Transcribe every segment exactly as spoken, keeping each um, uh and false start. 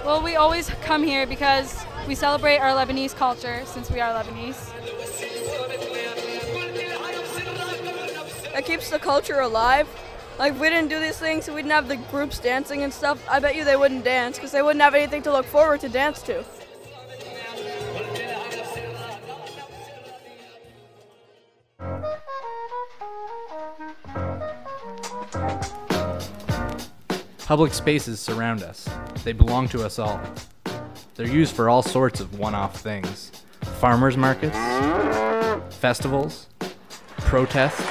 Well, we always come here because we celebrate our Lebanese culture since we are Lebanese. It keeps the culture alive. Like, if we didn't do these things, we didn't have the groups dancing and stuff, I bet you they wouldn't dance because they wouldn't have anything to look forward to dance to. Public spaces surround us. They belong to us all. They're used for all sorts of one-off things. Farmers markets, festivals, protests,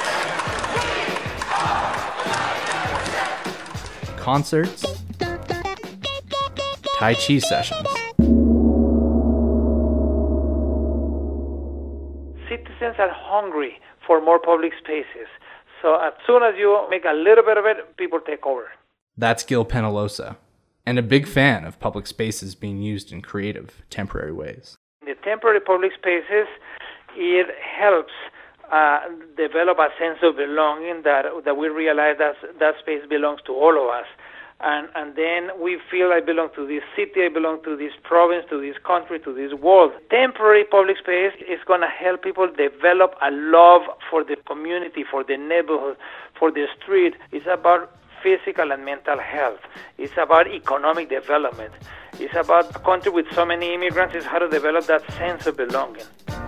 concerts, Tai Chi sessions. Citizens are hungry for more public spaces. So as soon as you make a little bit of it, people take over. That's Gil Penalosa, and a big fan of public spaces being used in creative, temporary ways. The temporary public spaces, it helps uh, develop a sense of belonging that that we realize that that space belongs to all of us. And and then we feel I belong to this city, I belong to this province, to this country, to this world. Temporary public space is going to help people develop a love for the community, for the neighborhood, for the street. It's about physical and mental health. It's about economic development. It's about a country with so many immigrants, is how to develop that sense of belonging.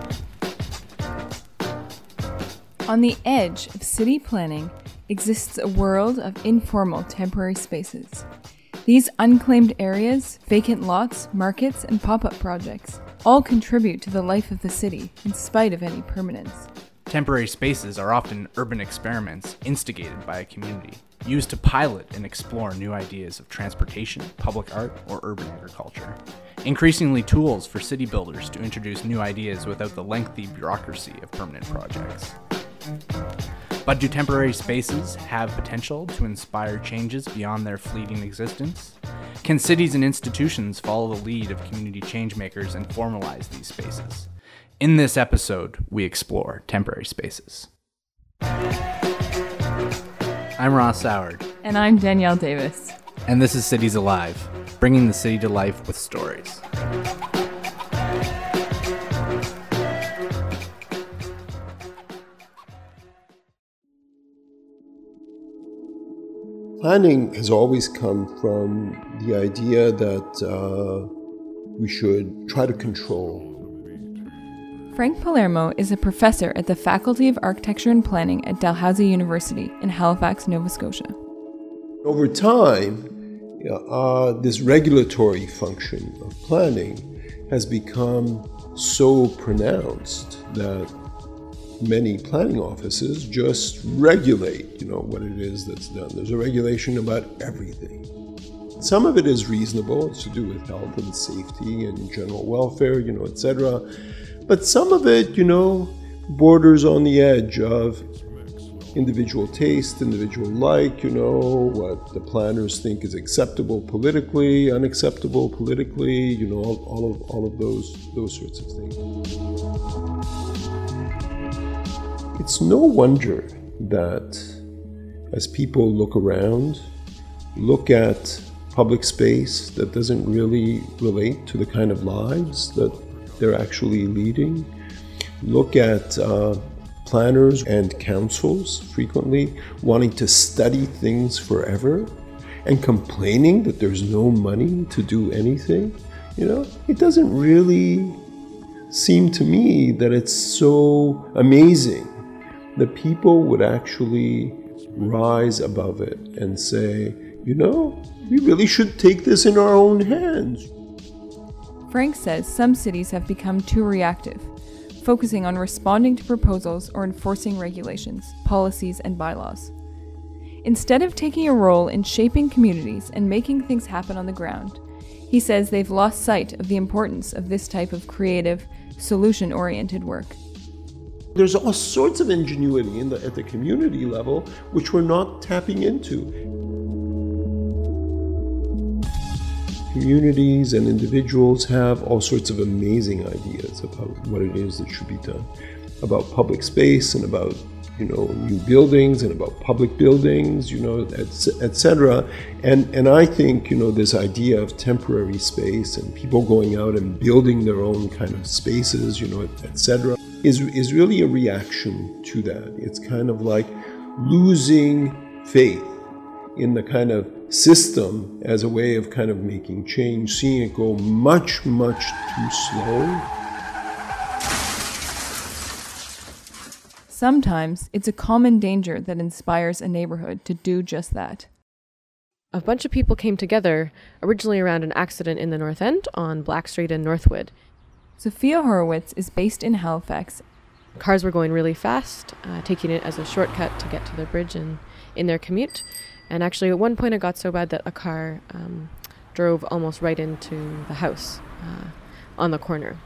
On the edge of city planning exists a world of informal temporary spaces. These unclaimed areas, vacant lots, markets, and pop-up projects all contribute to the life of the city in spite of any permanence. Temporary spaces are often urban experiments instigated by a community, used to pilot and explore new ideas of transportation, public art, or urban agriculture. Increasingly tools for city builders to introduce new ideas without the lengthy bureaucracy of permanent projects. But do temporary spaces have potential to inspire changes beyond their fleeting existence? Can cities and institutions follow the lead of community changemakers and formalize these spaces? In this episode, we explore temporary spaces. I'm Ross Soward. And I'm Danielle Davis. And this is Cities Alive, bringing the city to life with stories. Planning has always come from the idea that uh, we should try to control. Frank Palermo is a professor at the Faculty of Architecture and Planning at Dalhousie University in Halifax, Nova Scotia. Over time, uh, this regulatory function of planning has become so pronounced that many planning offices just regulate, you know, what it is that's done. There's a regulation about everything. Some of it is reasonable. It's to do with health and safety and general welfare, you know, et cetera. But some of it, you know, borders on the edge of individual taste, individual like, you know, what the planners think is acceptable politically, unacceptable politically, you know, all, all of all of those those sorts of things. It's no wonder that as people look around, look at public space that doesn't really relate to the kind of lives that they're actually leading, look at uh, planners and councils frequently wanting to study things forever and complaining that there's no money to do anything. You know, it doesn't really seem to me that it's so amazing that people would actually rise above it and say, you know, we really should take this in our own hands. Frank says some cities have become too reactive, focusing on responding to proposals or enforcing regulations, policies, and bylaws. Instead of taking a role in shaping communities and making things happen on the ground, he says they've lost sight of the importance of this type of creative, solution-oriented work. There's all sorts of ingenuity in the, at the community level which we're not tapping into. Communities and individuals have all sorts of amazing ideas about what it is that should be done, about public space and about you know, new buildings and about public buildings, you know, et cetera. And and I think, you know, this idea of temporary space and people going out and building their own kind of spaces, you know, et cetera, is is really a reaction to that. It's kind of like losing faith in the kind of system as a way of kind of making change, seeing it go much, much too slow. Sometimes it's a common danger that inspires a neighborhood to do just that. A bunch of people came together originally around an accident in the North End on Black Street in Northwood. Sophia Horowitz is based in Halifax. Cars were going really fast, uh, taking it as a shortcut to get to the bridge and in their commute. And actually at one point it got so bad that a car um, drove almost right into the house uh, on the corner.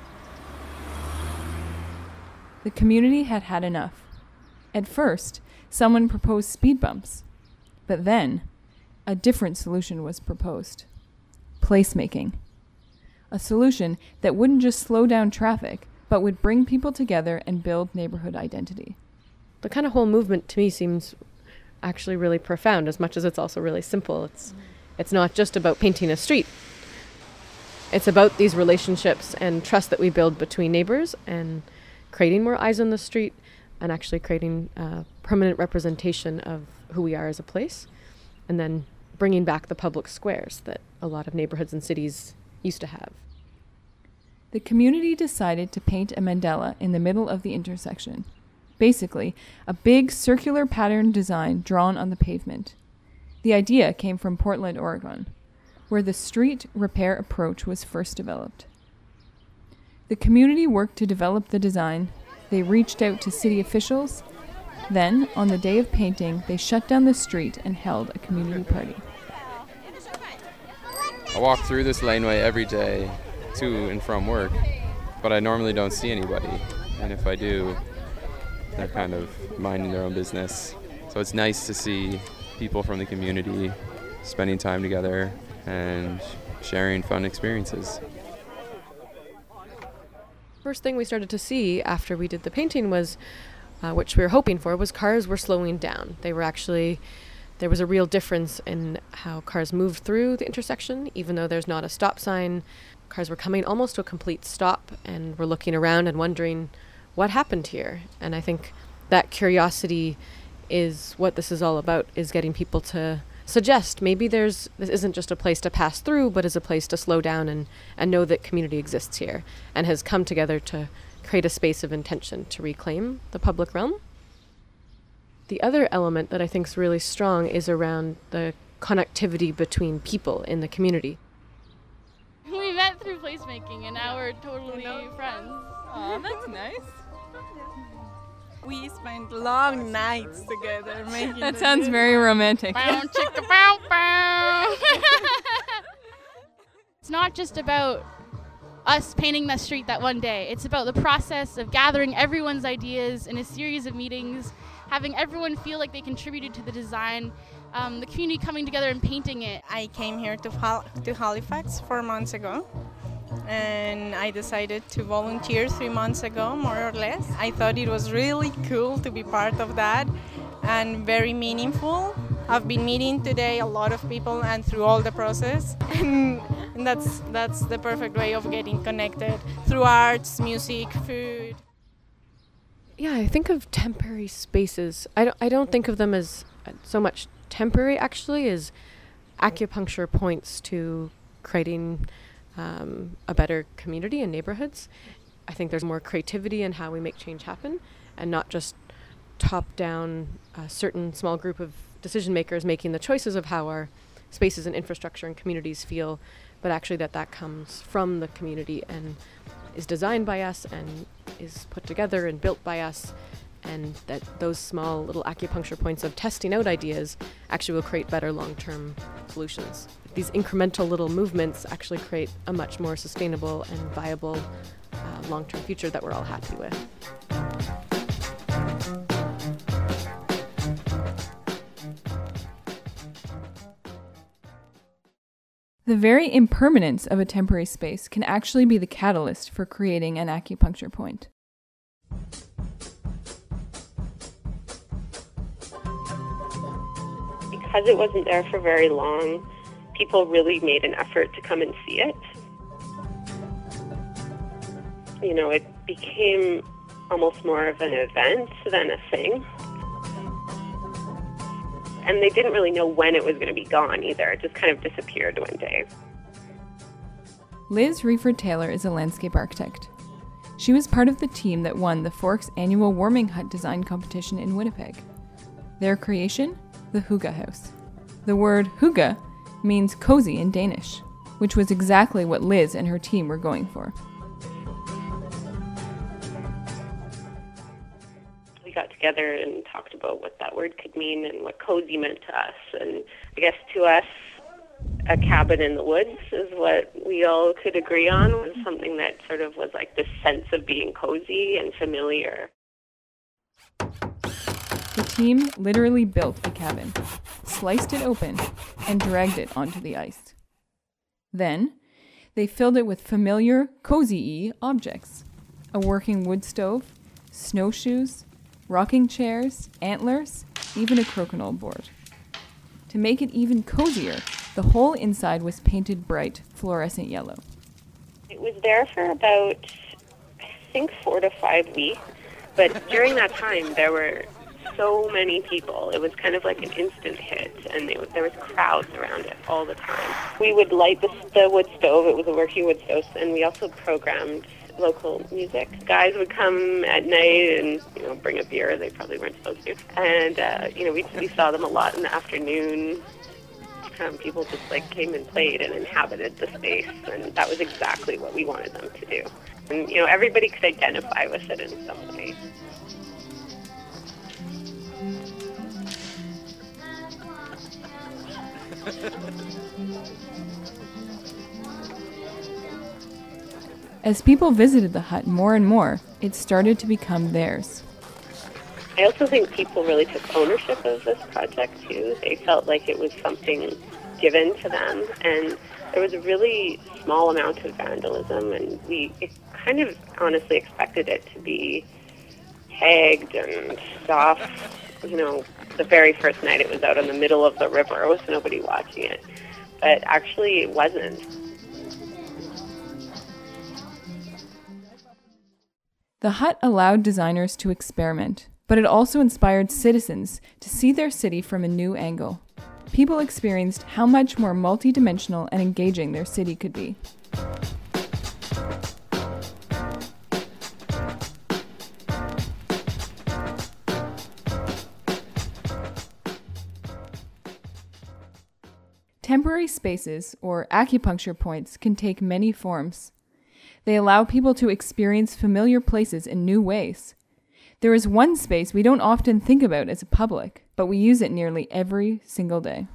The community had had enough. At first, someone proposed speed bumps. But then, a different solution was proposed. Placemaking. A solution that wouldn't just slow down traffic, but would bring people together and build neighborhood identity. The kind of whole movement to me seems actually really profound, as much as it's also really simple. It's, it's not just about painting a street. It's about these relationships and trust that we build between neighbors and creating more eyes on the street and actually creating a permanent representation of who we are as a place, and then bringing back the public squares that a lot of neighborhoods and cities used to have. The community decided to paint a mandala in the middle of the intersection. Basically, a big circular pattern design drawn on the pavement. The idea came from Portland, Oregon, where the street repair approach was first developed. The community worked to develop the design. They reached out to city officials. Then, on the day of painting, they shut down the street and held a community party. I walk through this laneway every day to and from work, but I normally don't see anybody. And if I do, they're kind of minding their own business. So it's nice to see people from the community spending time together and sharing fun experiences. First thing we started to see after we did the painting was, uh, which we were hoping for, was cars were slowing down. They were actually, there was a real difference in how cars moved through the intersection. Even though there's not a stop sign, cars were coming almost to a complete stop and were looking around and wondering what happened here. And I think that curiosity is what this is all about, is getting people to suggest maybe there's this isn't just a place to pass through, but is a place to slow down and, and know that community exists here and has come together to create a space of intention to reclaim the public realm. The other element that I think is really strong is around the connectivity between people in the community. We met through placemaking and now we're totally friends. Oh, that's nice. We spent long nights together making That sounds very romantic. Bow, chicka, bow, bow. It's not just about us painting the street that one day. It's about the process of gathering everyone's ideas in a series of meetings, having everyone feel like they contributed to the design, um, the community coming together and painting it. I came here to, Hal- to Halifax four months ago, and I decided to volunteer three months ago, more or less. I thought it was really cool to be part of that and very meaningful. I've been meeting today a lot of people and through all the process, and, and that's that's the perfect way of getting connected through arts, music, food. Yeah, I think of temporary spaces. I don't, I don't think of them as so much temporary, actually, as acupuncture points to creating um, a better community and neighborhoods. I think there's more creativity in how we make change happen, and not just top-down, a certain small group of decision makers making the choices of how our spaces and infrastructure and communities feel, but actually that that comes from the community and is designed by us and is put together and built by us, and that those small little acupuncture points of testing out ideas actually will create better long-term solutions. These incremental little movements actually create a much more sustainable and viable uh, long-term future that we're all happy with. The very impermanence of a temporary space can actually be the catalyst for creating an acupuncture point. because it wasn't there for very long, people really made an effort to come and see it. You know, it became almost more of an event than a thing. And they didn't really know when it was going to be gone either. It just kind of disappeared one day. Liz Reeford Taylor is a landscape architect. She was part of the team that won the Forks annual warming hut design competition in Winnipeg. Their creation? The Hygge House. The word hygge means cozy in Danish, which was exactly what Liz and her team were going for. We got together and talked about what that word could mean and what cozy meant to us. And I guess to us, a cabin in the woods is what we all could agree on, was something that sort of was like this sense of being cozy and familiar. The team literally built a cabin, sliced it open, and dragged it onto the ice. Then, they filled it with familiar, cozy-y objects. A working wood stove, snowshoes, rocking chairs, antlers, even a crokinole board. To make it even cozier, the whole inside was painted bright fluorescent yellow. It was there for about, I think, four to five weeks. But during that time, there were so many people. It was kind of like an instant hit, and they, there was crowds around it all the time. We would light the, the wood stove. It was a working wood stove, and we also programmed local music. Guys would come at night and, you know, bring a beer. They probably weren't supposed to. And, uh, you know, we, we saw them a lot in the afternoon. Um, people just, like, came and played and inhabited the space, and that was exactly what we wanted them to do. And, you know, everybody could identify with it in some way. As people visited the hut more and more, it started to become theirs. I also think people really took ownership of this project, too. They felt like it was something given to them, and there was a really small amount of vandalism, and we kind of honestly expected it to be tagged and stuff. You know, the very first night it was out in the middle of the river with nobody watching it, but actually it wasn't. The hut allowed designers to experiment, but it also inspired citizens to see their city from a new angle. People experienced how much more multidimensional and engaging their city could be. Temporary spaces, or acupuncture points, can take many forms. They allow people to experience familiar places in new ways. There is one space we don't often think about as a public, but we use it nearly every single day.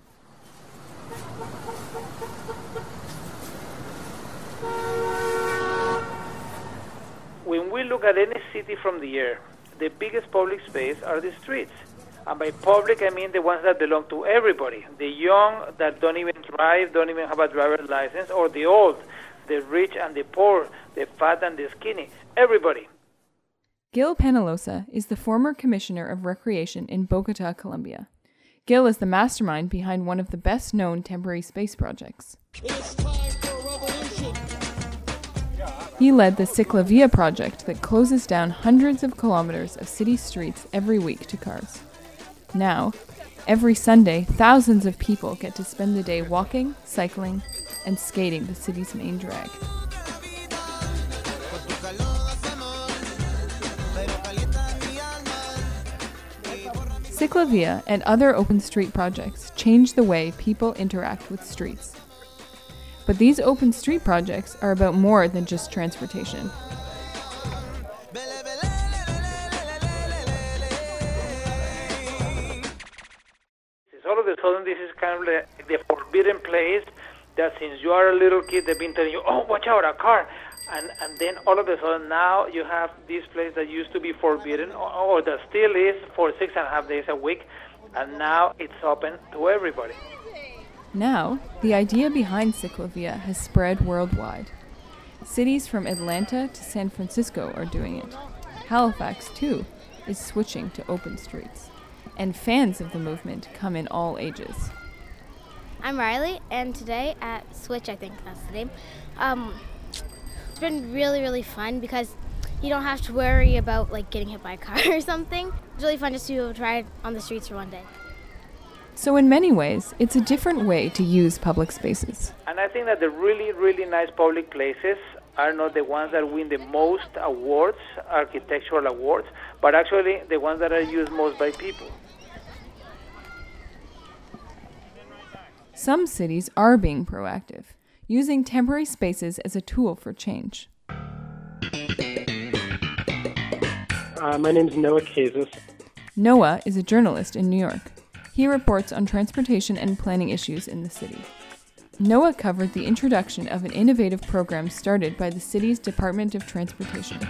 When we look at any city from the air, the biggest public space are the streets. And by public, I mean the ones that belong to everybody. The young that don't even drive, don't even have a driver's license, or the old, the rich and the poor, the fat and the skinny, everybody. Gil Penalosa is the former commissioner of recreation in Bogota, Colombia. Gil is the mastermind behind one of the best-known temporary space projects. It's time for revolution. He led the Ciclavia project that closes down hundreds of kilometers of city streets every week to cars. Now, every Sunday, thousands of people get to spend the day walking, cycling, and skating the city's main drag. Ciclavia and other open street projects change the way people interact with streets. But these open street projects are about more than just transportation. All of a sudden, this is kind of like the forbidden place that since you are a little kid, they've been telling you, oh, watch out, a car. And and then all of a sudden, now you have this place that used to be forbidden, or, or that still is for six and a half days a week, and now it's open to everybody. Now, the idea behind Ciclavia has spread worldwide. Cities from Atlanta to San Francisco are doing it. Halifax, too, is switching to open streets. And fans of the movement come in all ages. I'm Riley, and today at Switch, I think that's the name, um, it's been really, really fun because you don't have to worry about like getting hit by a car or something. It's really fun just to be able to ride on the streets for one day. So in many ways, it's a different way to use public spaces. And I think that the really, really nice public places are not the ones that win the most awards, architectural awards, but actually the ones that are used most by people. Some cities are being proactive, using temporary spaces as a tool for change. Uh, my name is Noah Kazis. Noah is a journalist in New York. He reports on transportation and planning issues in the city. Noah covered the introduction of an innovative program started by the city's Department of Transportation.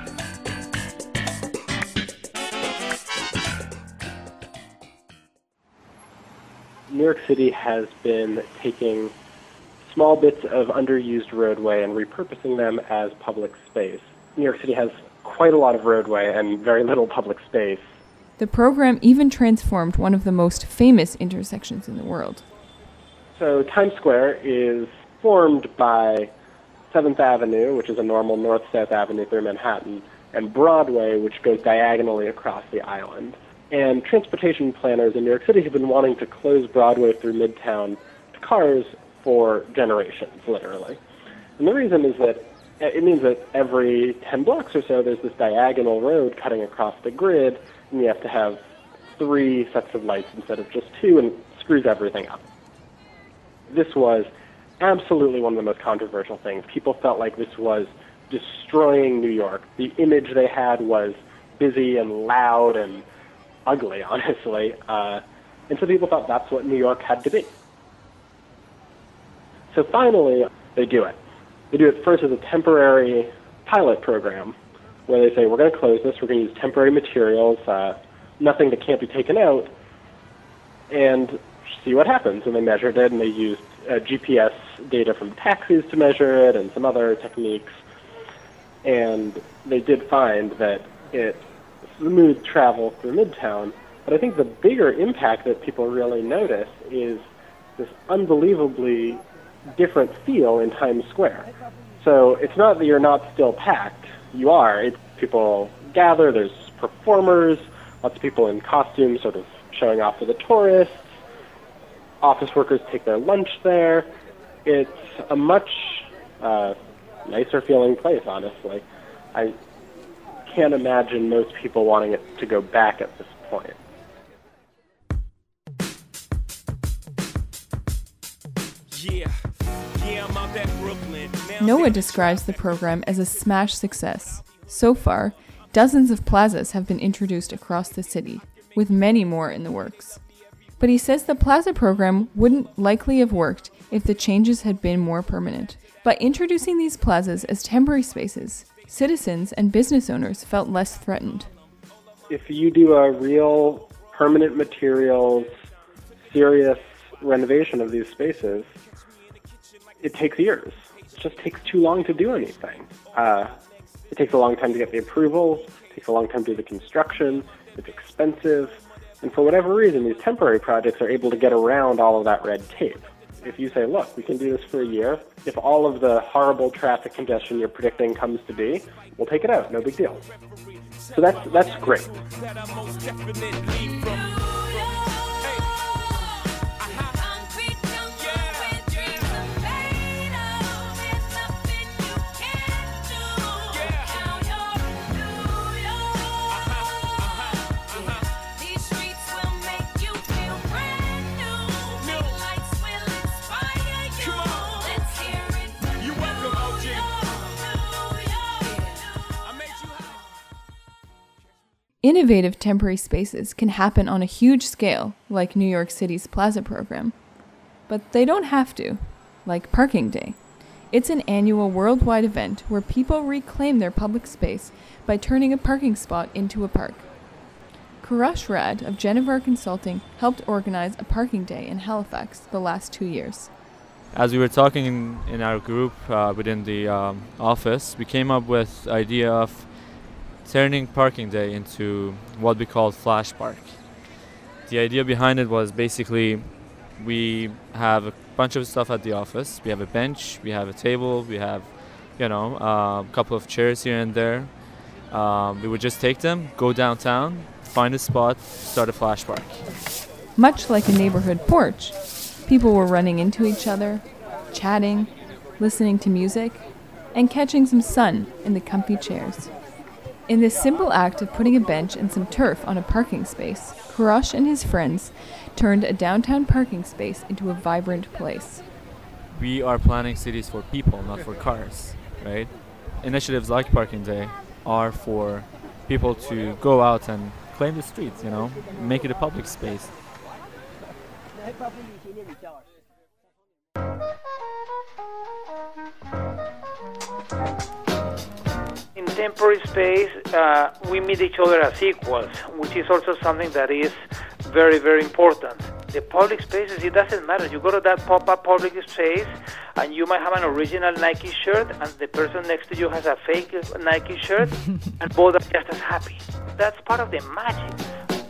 New York City has been taking small bits of underused roadway and repurposing them as public space. New York City has quite a lot of roadway and very little public space. The program even transformed one of the most famous intersections in the world. So Times Square is formed by seventh Avenue, which is a normal north-south avenue through Manhattan, and Broadway, which goes diagonally across the island. And transportation planners in New York City have been wanting to close Broadway through Midtown to cars for generations, literally. And the reason is that it means that every ten blocks or so there's this diagonal road cutting across the grid, and you have to have three sets of lights instead of just two, and it screws everything up. This was absolutely one of the most controversial things. People felt like this was destroying New York. The image they had was busy and loud and ugly, honestly. Uh, and so people thought that's what New York had to be. So finally, they do it. They do it first as a temporary pilot program, where they say, we're going to close this, we're going to use temporary materials, uh, nothing that can't be taken out, and see what happens. And they measured it, and they used uh, G P S data from taxis to measure it, and some other techniques. And they did find that it smooth travel through Midtown, but I think the bigger impact that people really notice is this unbelievably different feel in Times Square. So it's not that you're not still packed. You are. It's, people gather, there's performers, lots of people in costumes sort of showing off to the tourists. Office workers take their lunch there. It's a much uh, nicer feeling place, honestly. I can't imagine most people wanting it to go back at this point. Yeah. Yeah, I'm out at Brooklyn. Noah describes the program as a smash success. So far, dozens of plazas have been introduced across the city, with many more in the works. But he says the plaza program wouldn't likely have worked if the changes had been more permanent. By introducing these plazas as temporary spaces, citizens and business owners felt less threatened. If you do a real permanent materials, serious renovation of these spaces, it takes years. It just takes too long to do anything. Uh, it takes a long time to get the approvals, it takes a long time to do the construction, it's expensive, and for whatever reason, these temporary projects are able to get around all of that red tape. If you say, look, we can do this for a year, if all of the horrible traffic congestion you're predicting comes to be, we'll take it out, no big deal. So that's that's great. Innovative temporary spaces can happen on a huge scale, like New York City's Plaza program. But they don't have to, like Parking Day. It's an annual worldwide event where people reclaim their public space by turning a parking spot into a park. Kurash Rad of Genevar Consulting helped organize a parking day in Halifax the last two years. As we were talking in, in our group uh, within the um, office, we came up with the idea of turning parking day into what we call Flash Park. The idea behind it was basically we have a bunch of stuff at the office. We have a bench, we have a table, we have, you know, uh, a couple of chairs here and there. Um, we would just take them, go downtown, find a spot, start a flash park. Much like a neighborhood porch, people were running into each other, chatting, listening to music, and catching some sun in the comfy chairs. In this simple act of putting a bench and some turf on a parking space, Kourosh and his friends turned a downtown parking space into a vibrant place. We are planning cities for people, not for cars, right? Initiatives like Parking Day are for people to go out and claim the streets, you know, make it a public space. In temporary space, uh, we meet each other as equals, which is also something that is very, very important. The public spaces, it doesn't matter. You go to that pop-up public space, and you might have an original Nike shirt, and the person next to you has a fake Nike shirt, and both are just as happy. That's part of the magic.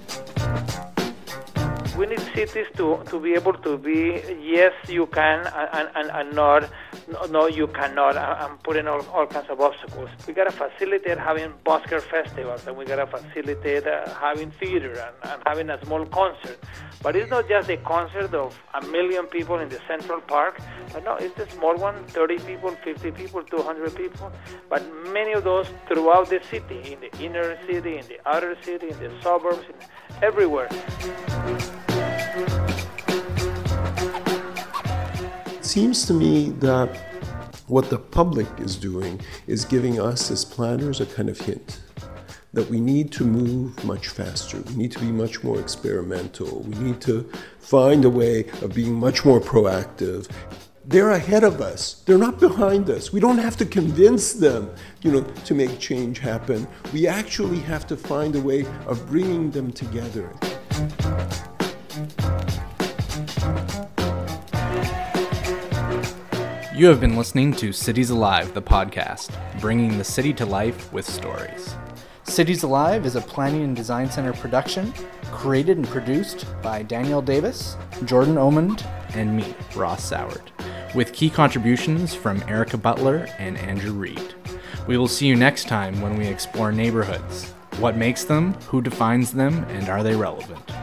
We need cities to, to be able to be, yes, you can, and, and, and not, no, you cannot, and putting all, all kinds of obstacles. We got to facilitate having busker festivals, and we got to facilitate uh, having theater and, and having a small concert. But it's not just the concert of a million people in the Central Park. But no, it's the small one, thirty people, fifty people, two hundred people. But many of those throughout the city, in the inner city, in the outer city, in the suburbs, in, everywhere. It seems to me that what the public is doing is giving us as planners a kind of hint that we need to move much faster. We need to be much more experimental. We need to find a way of being much more proactive. They're ahead of us. They're not behind us. We don't have to convince them, you know, to make change happen. We actually have to find a way of bringing them together. You have been listening to Cities Alive, the podcast, bringing the city to life with stories. Cities Alive is a Planning and Design Center production, created and produced by Danielle Davis, Jordan Omond, and me, Ross Soward, with key contributions from Erica Butler and Andrew Reed. We will see you next time when we explore neighborhoods. What makes them, who defines them, and are they relevant?